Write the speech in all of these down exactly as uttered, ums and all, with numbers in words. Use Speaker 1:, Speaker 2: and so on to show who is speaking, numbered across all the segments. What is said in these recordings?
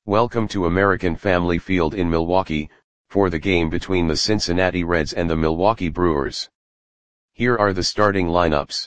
Speaker 1: Welcome to American Family Field in Milwaukee, for the game between the Cincinnati Reds and the Milwaukee Brewers. Here are the starting lineups.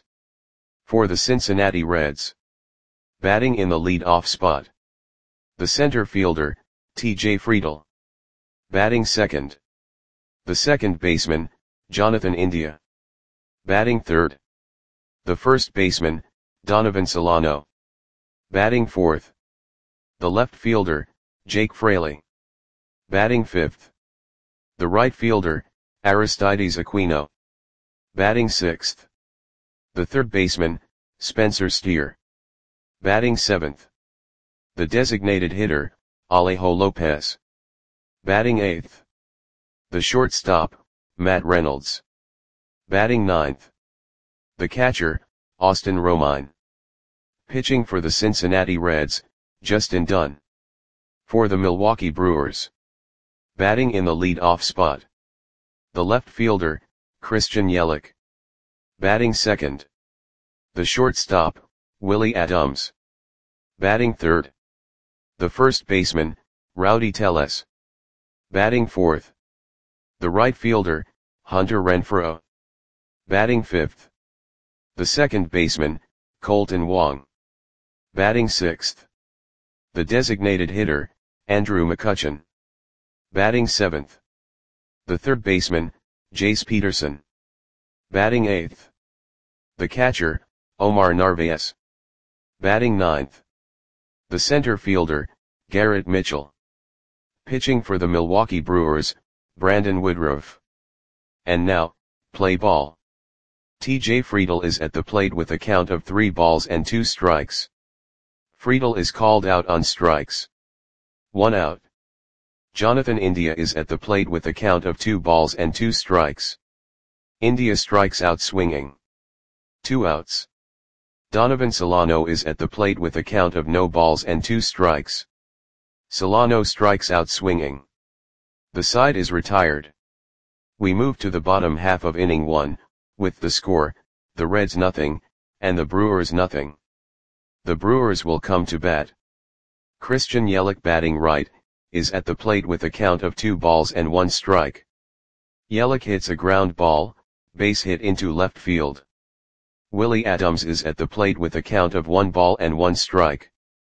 Speaker 1: For the Cincinnati Reds. Batting in the lead-off spot. The center fielder, T J Friedl. Batting second. The second baseman, Jonathan India. Batting third. The first baseman, Donovan Solano. Batting fourth. The left fielder, Jake Fraley. Batting fifth. The right fielder, Aristides Aquino. Batting sixth. The third baseman, Spencer Steer. Batting seventh. The designated hitter, Alejo Lopez. Batting eighth. The shortstop, Matt Reynolds. Batting ninth. The catcher, Austin Romine. Pitching for the Cincinnati Reds, Justin Dunn. For the Milwaukee Brewers. Batting in the lead-off spot. The left fielder, Christian Yelich. Batting second. The shortstop, Willie Adams. Batting third. The first baseman, Rowdy Tellez. Batting fourth. The right fielder, Hunter Renfroe. Batting fifth. The second baseman, Colton Wong. Batting sixth. The designated hitter, Andrew McCutchen. Batting seventh. The third baseman, Jace Peterson. Batting eighth. The catcher, Omar Narvaez. Batting ninth. The center fielder, Garrett Mitchell. Pitching for the Milwaukee Brewers, Brandon Woodruff. And now, play ball. T J Friedl is at the plate with a count of three balls and two strikes. Friedl is called out on strikes. One out. Jonathan India is at the plate with a count of two balls and two strikes. India strikes out swinging. Two outs. Donovan Solano is at the plate with a count of no balls and two strikes. Solano strikes out swinging. The side is retired. We move to the bottom half of inning one, with the score, the Reds nothing, and the Brewers nothing. The Brewers will come to bat. Christian Yelich batting right, is at the plate with a count of two balls and one strike. Yelich hits a ground ball, base hit into left field. Willie Adams is at the plate with a count of one ball and one strike.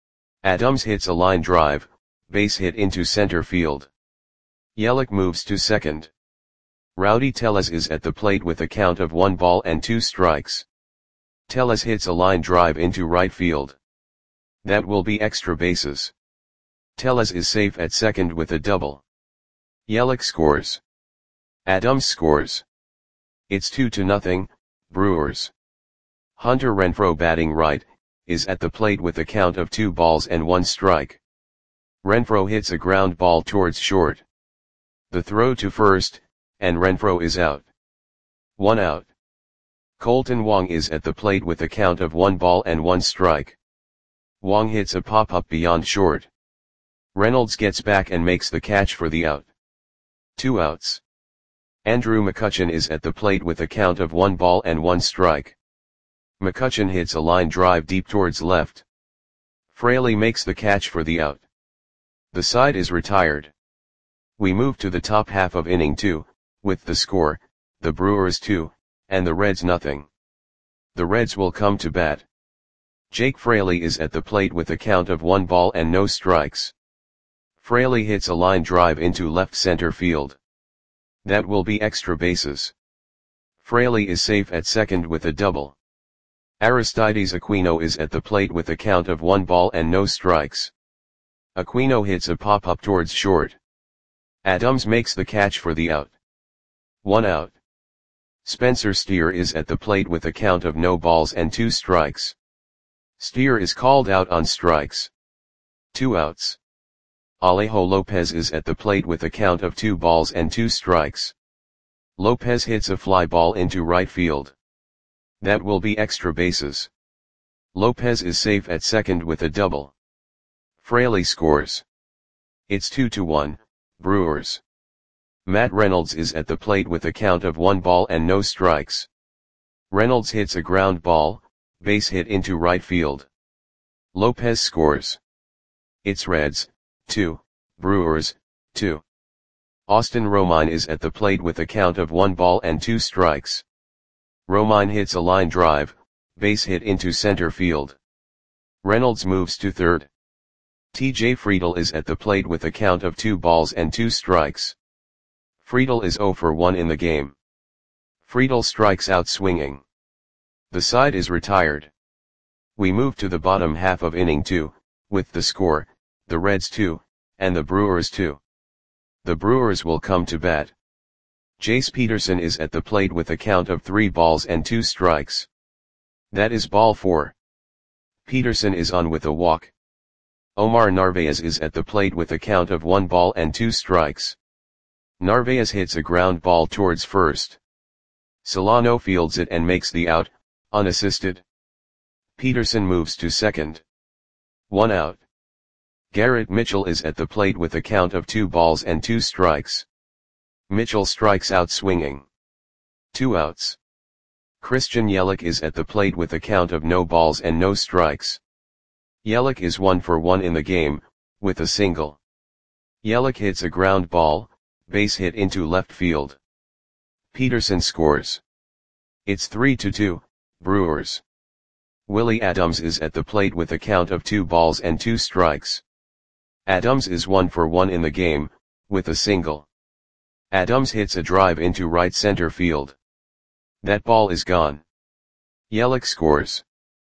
Speaker 1: Adams hits a line drive, base hit into center field. Yelich moves to second. Rowdy Tellez is at the plate with a count of one ball and two strikes. Tellez hits a line drive into right field. That will be extra bases. Tellez is safe at second with a double. Yelich scores. Adams scores. It's two to nothing, Brewers. Hunter Renfroe batting right, is at the plate with a count of two balls and one strike. Renfroe hits a ground ball towards short. The throw to first, and Renfroe is out. One out. Colton Wong is at the plate with a count of one ball and one strike. Wong hits a pop-up beyond short. Reynolds gets back and makes the catch for the out. Two outs. Andrew McCutchen is at the plate with a count of one ball and one strike. McCutchen hits a line drive deep towards left. Fraley makes the catch for the out. The side is retired. We move to the top half of inning two, with the score, the Brewers two, and the Reds nothing. The Reds will come to bat. Jake Fraley is at the plate with a count of one ball and no strikes. Fraley hits a line drive into left center field. That will be extra bases. Fraley is safe at second with a double. Aristides Aquino is at the plate with a count of one ball and no strikes. Aquino hits a pop-up towards short. Adams makes the catch for the out. One out. Spencer Steer is at the plate with a count of no balls and two strikes. Steer is called out on strikes. Two outs. Alejo Lopez is at the plate with a count of two balls and two strikes. Lopez hits a fly ball into right field. That will be extra bases. Lopez is safe at second with a double. Fraley scores. It's two to one, Brewers. Matt Reynolds is at the plate with a count of one ball and no strikes. Reynolds hits a ground ball, base hit into right field. Lopez scores. It's Reds, two, Brewers, two. Austin Romine is at the plate with a count of one ball and two strikes. Romine hits a line drive, base hit into center field. Reynolds moves to third. T J Friedl is at the plate with a count of two balls and two strikes. Friedl is zero for one in the game. Friedl strikes out swinging. The side is retired. We move to the bottom half of inning two, with the score, the Reds two, and the Brewers two. The Brewers will come to bat. Jace Peterson is at the plate with a count of three balls and two strikes. That is ball four. Peterson is on with a walk. Omar Narvaez is at the plate with a count of one ball and two strikes. Narvaez hits a ground ball towards first. Solano fields it and makes the out, unassisted. Peterson moves to second. One out. Garrett Mitchell is at the plate with a count of two balls and two strikes. Mitchell strikes out swinging. Two outs. Christian Yelich is at the plate with a count of no balls and no strikes. Yelich is one for one in the game, with a single. Yelich hits a ground ball, base hit into left field. Peterson scores. It's three to two, Brewers. Willie Adams is at the plate with a count of two balls and two strikes. Adams is one for one in the game, with a single. Adams hits a drive into right center field. That ball is gone. Yelich scores.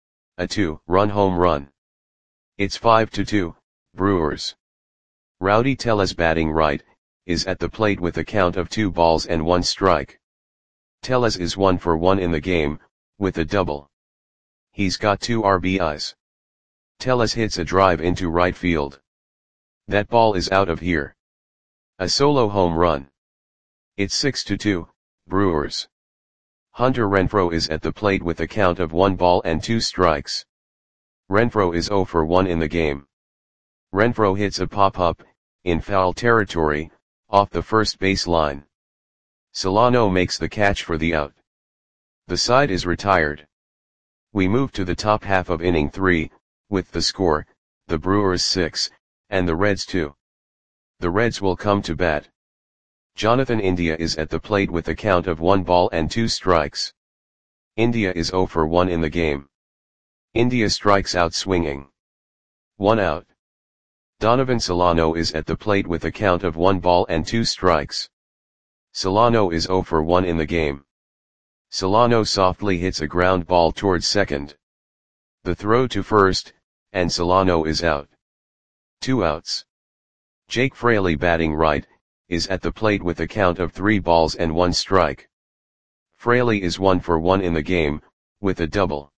Speaker 1: A two-run home run. It's five to two, Brewers. Rowdy Tellez, batting right, is at the plate with a count of two balls and one strike. Tellez is one for one in the game, with a double. He's got two R B Is. Tellez hits a drive into right field. That ball is out of here. A solo home run. It's six to two, Brewers. Hunter Renfroe is at the plate with a count of one ball and two strikes. Renfroe is zero for one in the game. Renfroe hits a pop-up, in foul territory, off the first base line. Solano makes the catch for the out. The side is retired. We move to the top half of inning three, with the score, the Brewers six, and the Reds two. The Reds will come to bat. Jonathan India is at the plate with a count of one ball and two strikes. India is zero for one in the game. India strikes out swinging. One out. Donovan Solano is at the plate with a count of one ball and two strikes. Solano is zero for one in the game. Solano softly hits a ground ball towards second. The throw to first, and Solano is out. Two outs. Jake Fraley, batting right, is at the plate with a count of three balls and one strike. Fraley is one for one in the game, with a double.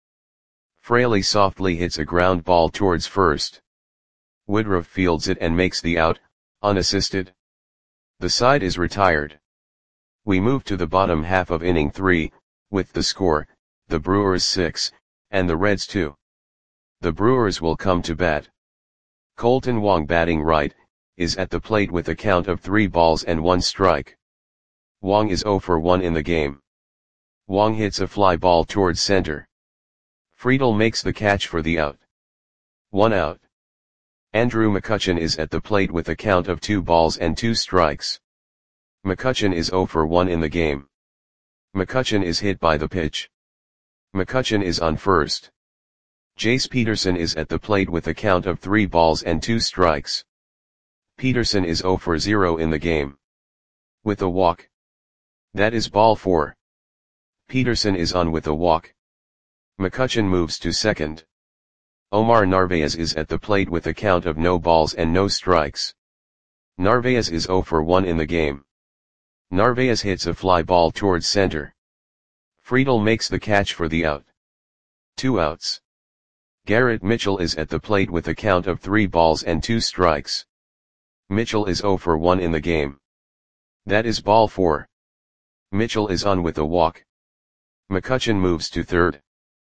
Speaker 1: Fraley softly hits a ground ball towards first. Woodruff fields it and makes the out, unassisted. The side is retired. We move to the bottom half of inning three, with the score, the Brewers six, and the Reds two. The Brewers will come to bat. Colton Wong, batting right, is at the plate with a count of three balls and one strike. Wong is zero for one in the game. Wong hits a fly ball towards center. Friedl makes the catch for the out. One out. Andrew McCutchen is at the plate with a count of two balls and two strikes. McCutchen is zero for one in the game. McCutchen is hit by the pitch. McCutchen is on first. Jace Peterson is at the plate with a count of three balls and two strikes. Peterson is zero for zero in the game. With a walk. That is ball four. Peterson is on with a walk. McCutchen moves to second. Omar Narvaez is at the plate with a count of no balls and no strikes. Narvaez is zero for one in the game. Narvaez hits a fly ball towards center. Friedl makes the catch for the out. Two outs. Garrett Mitchell is at the plate with a count of three balls and two strikes. Mitchell is zero for one in the game. That is ball four. Mitchell is on with a walk. McCutchen moves to third.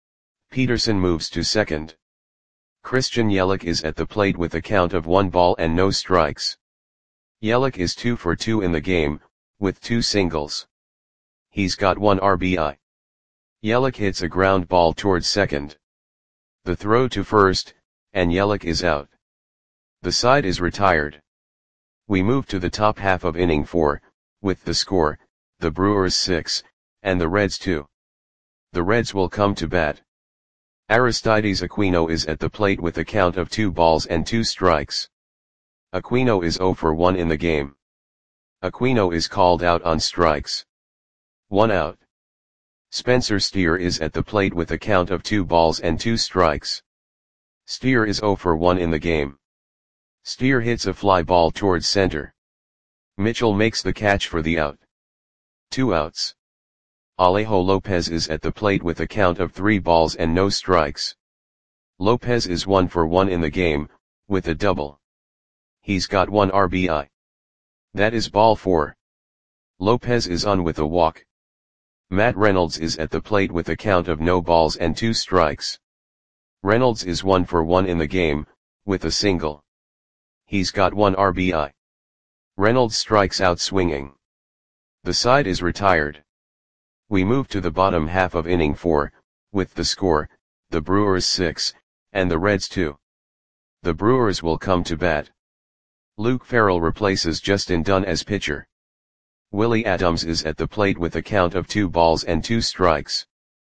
Speaker 1: Peterson moves to second. Christian Yelich is at the plate with a count of one ball and no strikes. Yelich is two for two in the game, with two singles. He's got one R B I. Yelich hits a ground ball towards second. The throw to first, and Yelich is out. The side is retired. We move to the top half of inning four, with the score, the Brewers six, and the Reds two. The Reds will come to bat. Aristides Aquino is at the plate with a count of two balls and two strikes. Aquino is zero for one in the game. Aquino is called out on strikes. One out. Spencer Steer is at the plate with a count of two balls and two strikes. Steer is zero for one in the game. Steer hits a fly ball towards center. Mitchell makes the catch for the out. Two outs. Alejo Lopez is at the plate with a count of three balls and no strikes. Lopez is one for one in the game, with a double. He's got one R B I. That is ball four. Lopez is on with a walk. Matt Reynolds is at the plate with a count of no balls and two strikes. Reynolds is one for one in the game, with a single. He's got one R B I. Reynolds strikes out swinging. The side is retired. We move to the bottom half of inning four, with the score, the Brewers six, and the Reds two. The Brewers will come to bat. Luke Farrell replaces Justin Dunn as pitcher. Willie Adams is at the plate with a count of two balls and two strikes.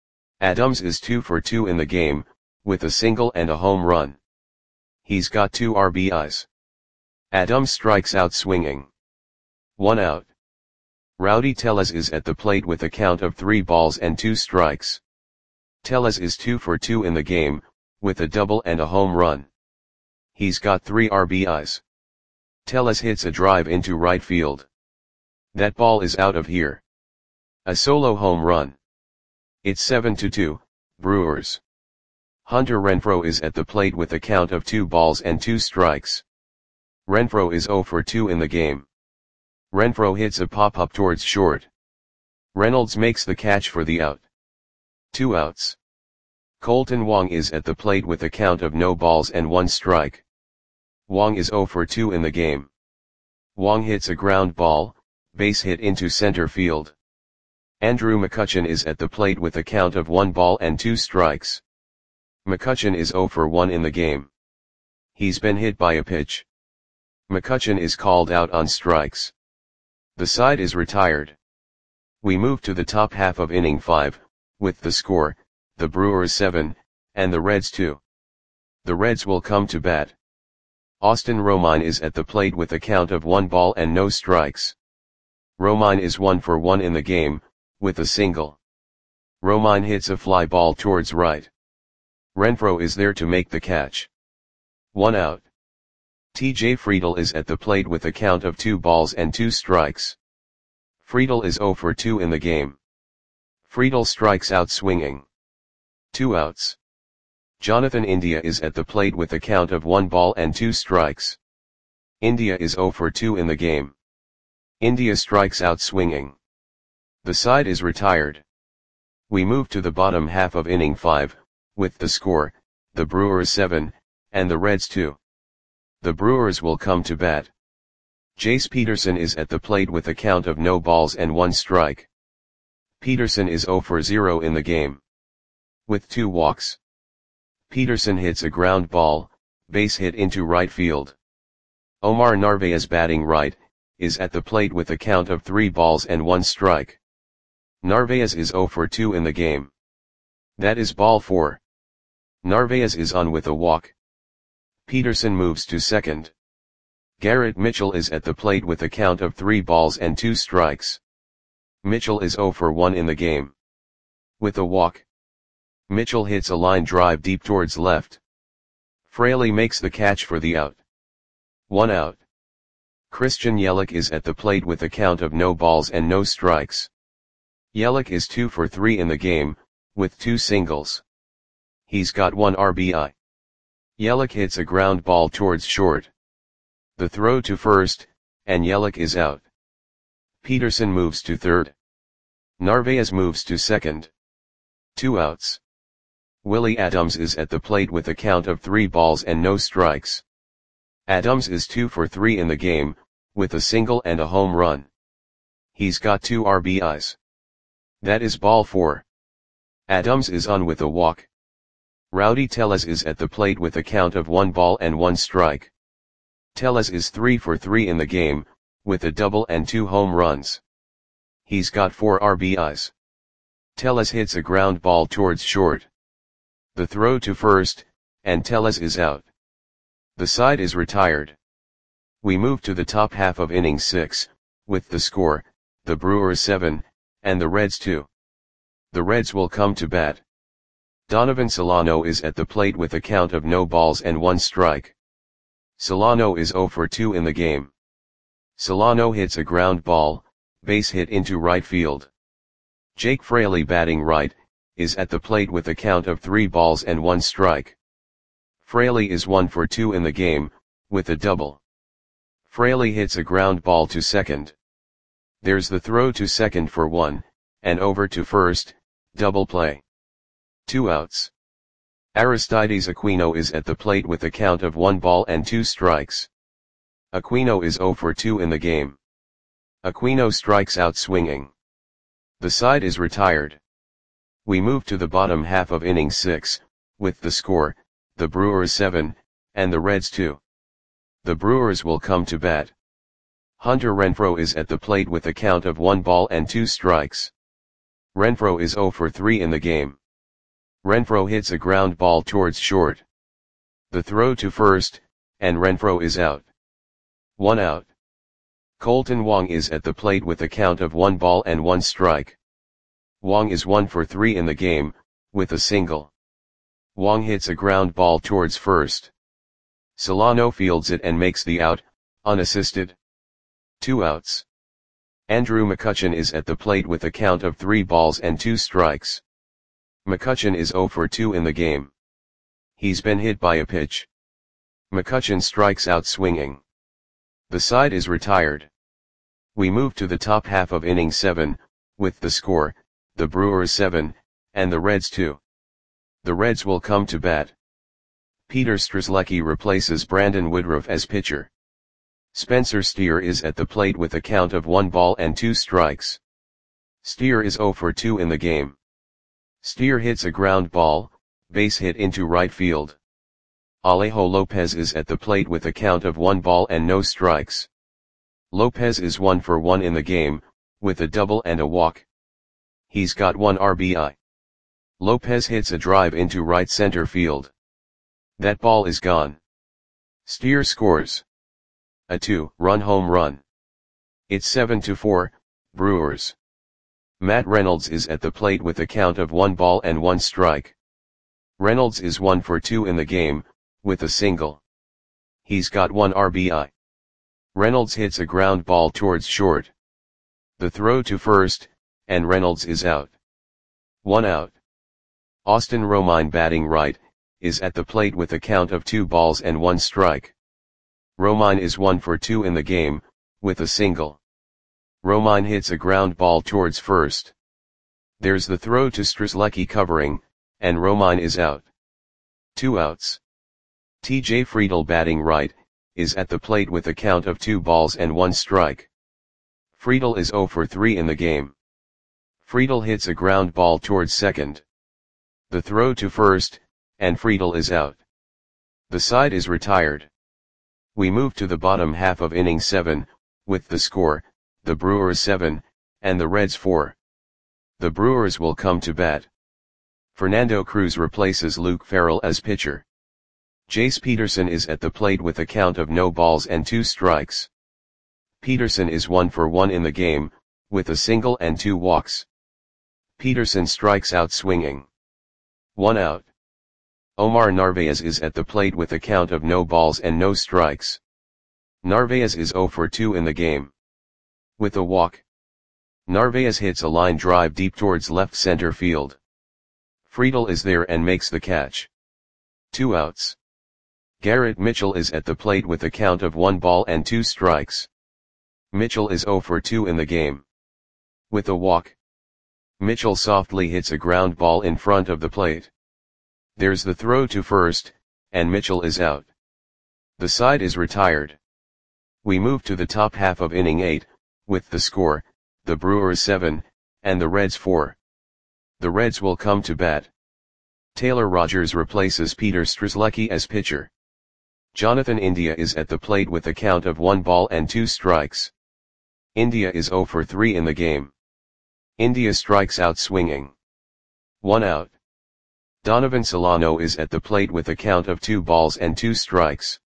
Speaker 1: Adams is two for two in the game, with a single and a home run. He's got two R B Is. Adams strikes out swinging. One out. Rowdy Tellez is at the plate with a count of three balls and two strikes. Tellez is two for two in the game, with a double and a home run. He's got three R B Is. Tellez hits a drive into right field. That ball is out of here. A solo home run. It's seven to two, Brewers. Hunter Renfroe is at the plate with a count of two balls and two strikes. Renfroe is zero for two in the game. Renfroe hits a pop-up towards short. Reynolds makes the catch for the out. Two outs. Colton Wong is at the plate with a count of no balls and one strike. Wong is zero for two in the game. Wong hits a ground ball, base hit into center field. Andrew McCutchen is at the plate with a count of one ball and two strikes. McCutchen is zero for one in the game. He's been hit by a pitch. McCutchen is called out on strikes. The side is retired. We move to the top half of inning five, with the score, the Brewers seven, and the Reds two. The Reds will come to bat. Austin Romine is at the plate with a count of one ball and no strikes. Romine is one for one in the game, with a single. Romine hits a fly ball towards right. Renfroe is there to make the catch. One out. T J Friedel is at the plate with a count of two balls and two strikes. Friedel is zero for two in the game. Friedel strikes out swinging. Two outs. Jonathan India is at the plate with a count of one ball and two strikes. India is zero for two in the game. India strikes out swinging. The side is retired. We move to the bottom half of inning five, with the score, the Brewers seven, and the Reds two. The Brewers will come to bat. Jace Peterson is at the plate with a count of no balls and one strike. Peterson is zero for zero in the game. With two walks. Peterson hits a ground ball, base hit into right field. Omar Narvaez, batting right, is at the plate with a count of three balls and one strike. Narvaez is zero for two in the game. That is ball four. Narvaez is on with a walk. Peterson moves to second. Garrett Mitchell is at the plate with a count of three balls and two strikes. Mitchell is zero for one in the game. With a walk. Mitchell hits a line drive deep towards left. Fraley makes the catch for the out. One out. Christian Yelich is at the plate with a count of no balls and no strikes. Yelich is two for three in the game, with two singles. He's got one R B I. Yelich hits a ground ball towards short. The throw to first, and Yelich is out. Peterson moves to third. Narvaez moves to second. Two outs. Willie Adams is at the plate with a count of three balls and no strikes. Adams is two for three in the game, with a single and a home run. He's got two R B Is. That is ball four. Adams is on with a walk. Rowdy Tellez is at the plate with a count of one ball and one strike. Tellez is three for three in the game, with a double and two home runs. He's got four R B Is. Tellez hits a ground ball towards short. The throw to first, and Tellez is out. The side is retired. We move to the top half of inning six, with the score, the Brewers seven, and the Reds two. The Reds will come to bat. Donovan Solano is at the plate with a count of no balls and one strike. Solano is zero for two in the game. Solano hits a ground ball, base hit into right field. Jake Fraley, batting right, is at the plate with a count of three balls and one strike. Fraley is one for two in the game, with a double. Fraley hits a ground ball to second. There's the throw to second for one, and over to first, double play. Two outs. Aristides Aquino is at the plate with a count of one ball and two strikes. Aquino is zero for two in the game. Aquino strikes out swinging. The side is retired. We move to the bottom half of inning six, with the score, the Brewers seven, and the Reds two. The Brewers will come to bat. Hunter Renfroe is at the plate with a count of one ball and two strikes. Renfroe is zero for three in the game. Renfroe hits a ground ball towards short. The throw to first, and Renfroe is out. One out. Colton Wong is at the plate with a count of one ball and one strike. Wong is one for three in the game, with a single. Wong hits a ground ball towards first. Solano fields it and makes the out, unassisted. Two outs. Andrew McCutchen is at the plate with a count of three balls and two strikes. McCutchen is zero for two in the game. He's been hit by a pitch. McCutchen strikes out swinging. The side is retired. We move to the top half of inning seven, with the score, the Brewers seven, and the Reds two. The Reds will come to bat. Peter Strzelecki replaces Brandon Woodruff as pitcher. Spencer Steer is at the plate with a count of one ball and two strikes. Steer is zero for two in the game. Steer hits a ground ball, base hit into right field. Alejo Lopez is at the plate with a count of one ball and no strikes. Lopez is one for one in the game, with a double and a walk. He's got one R B I. Lopez hits a drive into right center field. That ball is gone. Steer scores a two-run home run. It's seven to four, Brewers. Matt Reynolds is at the plate with a count of one ball and one strike. Reynolds is one for two in the game, with a single. He's got one R B I. Reynolds hits a ground ball towards short. The throw to first, and Reynolds is out. One out. Austin Romine, batting right, is at the plate with a count of two balls and one strike. Romine is one for two in the game, with a single. Romine hits a ground ball towards first. There's the throw to Strzelecki covering, and Romine is out. Two outs. T J Friedl, batting right, is at the plate with a count of two balls and one strike. Friedl is zero for three in the game. Friedl hits a ground ball towards second. The throw to first, and Friedl is out. The side is retired. We move to the bottom half of inning seven, with the score, the Brewers seven, and the Reds four. The Brewers will come to bat. Fernando Cruz replaces Luke Farrell as pitcher. Jace Peterson is at the plate with a count of no balls and two strikes. Peterson is one for one in the game, with a single and two walks. Peterson strikes out swinging. One out. Omar Narvaez is at the plate with a count of no balls and no strikes. Narvaez is zero for two in the game. With a walk. Narvaez hits a line drive deep towards left center field. Friedl is there and makes the catch. Two outs. Garrett Mitchell is at the plate with a count of one ball and two strikes. Mitchell is zero for two in the game. With a walk. Mitchell softly hits a ground ball in front of the plate. There's the throw to first, and Mitchell is out. The side is retired. We move to the top half of inning eight, with the score, the Brewers seven, and the Reds four. The Reds will come to bat. Taylor Rogers replaces Peter Strzelecki as pitcher. Jonathan India is at the plate with a count of one ball and two strikes. India is zero for three in the game. India strikes out swinging. One out. Donovan Solano is at the plate with a count of two balls and two strikes.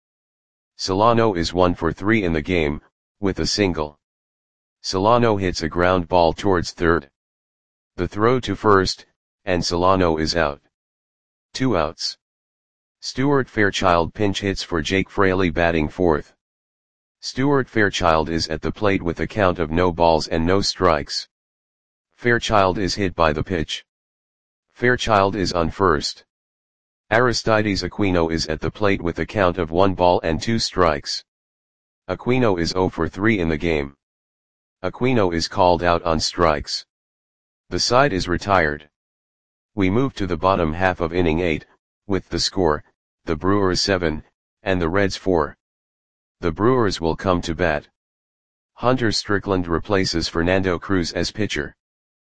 Speaker 1: Solano is one for three in the game, with a single. Solano hits a ground ball towards third. The throw to first, and Solano is out. Two outs. Stuart Fairchild pinch hits for Jake Fraley batting fourth. Stuart Fairchild is at the plate with a count of no balls and no strikes. Fairchild is hit by the pitch. Fairchild is on first. Aristides Aquino is at the plate with a count of one ball and two strikes. Aquino is zero for three in the game. Aquino is called out on strikes. The side is retired. We move to the bottom half of inning eight, with the score, the Brewers seven, and the Reds four. The Brewers will come to bat. Hunter Strickland replaces Fernando Cruz as pitcher.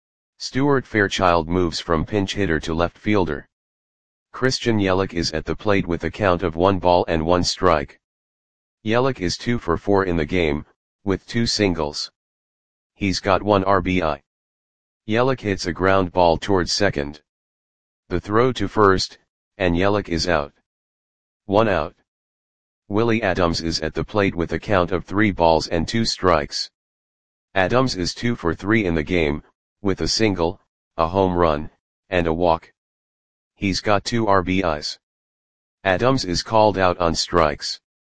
Speaker 1: Stuart Fairchild moves from pinch hitter to left fielder. Christian Yelich is at the plate with a count of one ball and one strike. Yelich is two for four in the game, with two singles. He's got one R B I. Yelich hits a ground ball towards second. The throw to first, and Yelich is out. One out. Willie Adams is at the plate with a count of three balls and two strikes. Adams is two for three in the game, with a single, a home run, and a walk. He's got two R B Is. Adams is called out on strikes.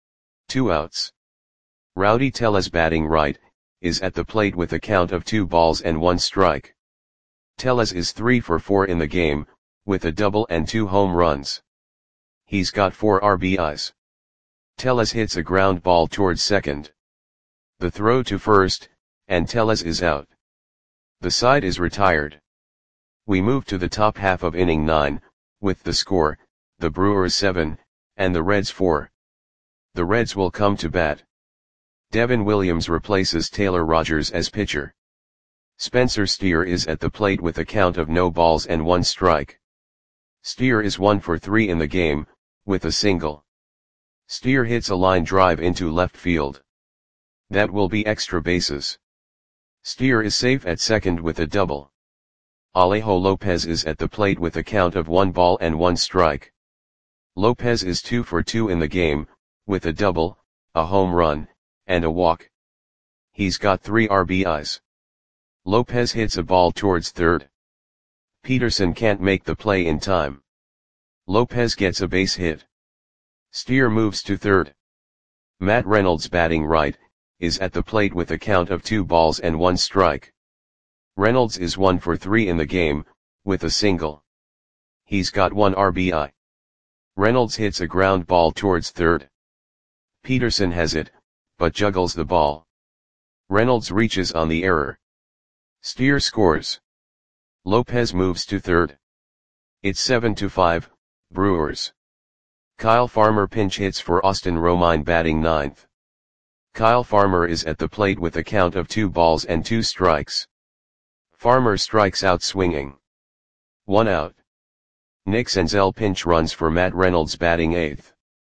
Speaker 1: Two outs. Rowdy Tellez batting right, is at the plate with a count of two balls and one strike. Tellez is three for four in the game, with a double and two home runs. He's got four R B Is. Tellez hits a ground ball towards second. The throw to first, and Tellez is out. The side is retired. We move to the top half of inning nine, with the score, the Brewers seven, and the Reds four. The Reds will come to bat. Devin Williams replaces Taylor Rogers as pitcher. Spencer Steer is at the plate with a count of no balls and one strike. Steer is one for three in the game, with a single. Steer hits a line drive into left field. That will be extra bases. Steer is safe at second with a double. Alejo Lopez is at the plate with a count of one ball and one strike. Lopez is two for two in the game, with a double, a home run, and a walk. He's got three R B Is. Lopez hits a ball towards third. Peterson can't make the play in time. Lopez gets a base hit. Steer moves to third. Matt Reynolds batting right, is at the plate with a count of two balls and one strike. Reynolds is one for three in the game, with a single. He's got one R B I. Reynolds hits a ground ball towards third. Peterson has it, but juggles the ball. Reynolds reaches on the error. Steer scores. Lopez moves to third. It's seven to five, Brewers. Kyle Farmer pinch hits for Austin Romine batting ninth. Kyle Farmer is at the plate with a count of two balls and two strikes. Farmer strikes out swinging. One out. Nick Senzel pinch runs for Matt Reynolds batting eighth.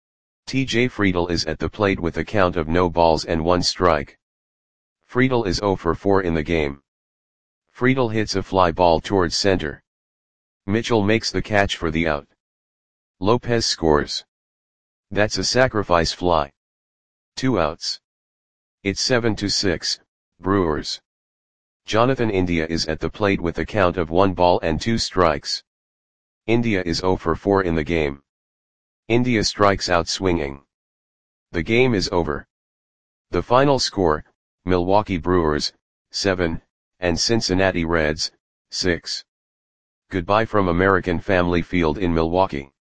Speaker 1: T J Friedl is at the plate with a count of no balls and one strike. Friedl is zero for four in the game. Friedl hits a fly ball towards center. Mitchell makes the catch for the out. Lopez scores. That's a sacrifice fly. Two outs. It's seven to six, Brewers. Jonathan India is at the plate with a count of one ball and two strikes. India is zero for four in the game. India strikes out swinging. The game is over. The final score, Milwaukee Brewers, seven, and Cincinnati Reds, six. Goodbye from American Family Field in Milwaukee.